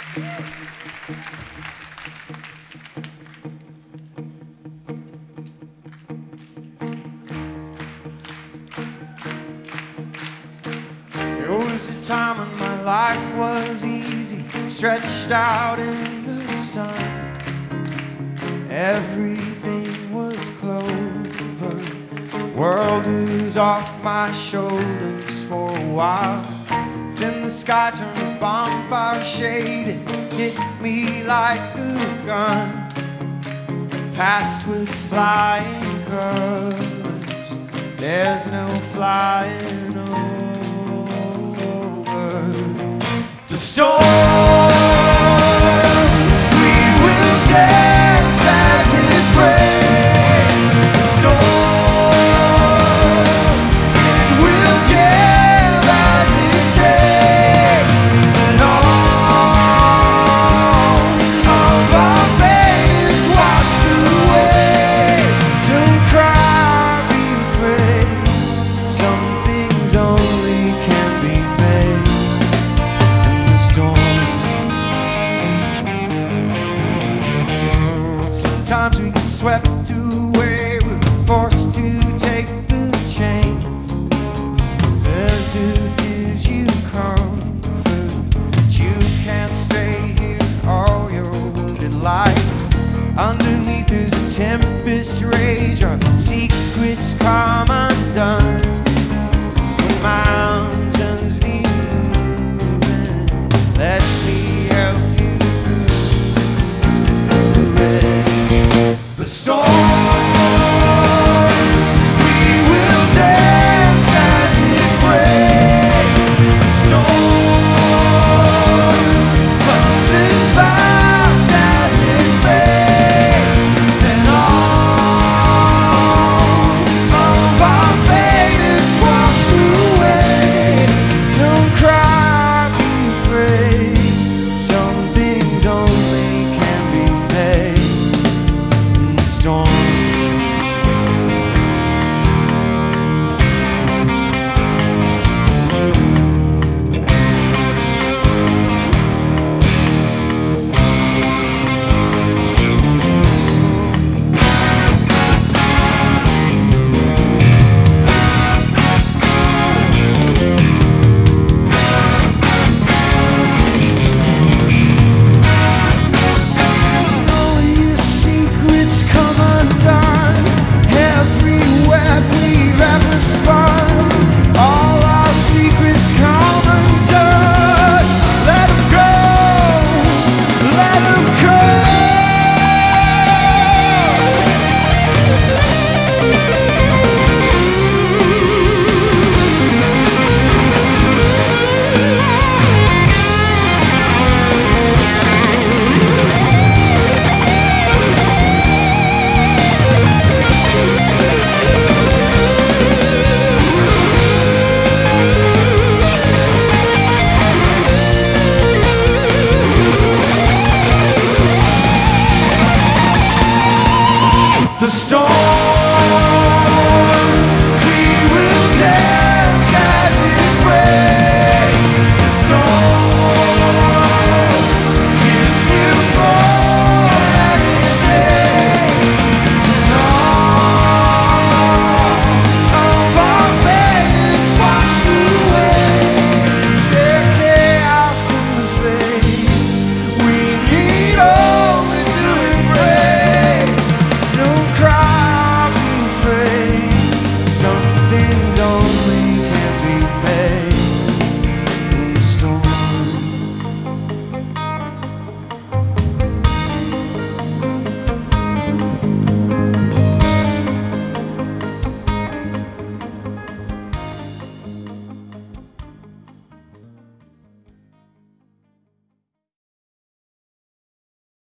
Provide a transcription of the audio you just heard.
There was a time when my life was easy, stretched out in the sun. Everything was clover, world was off my shoulders for a while. Then the sky turned a bonfire shade and hit me like a gun, passed with flying colors. There's no flying over the storm. We will dance as it breaks. The storm, it will give as it takes. And all of our pain is washed away. Don't cry, be afraid. Some things only can be made in the storm. Sometimes we get swept away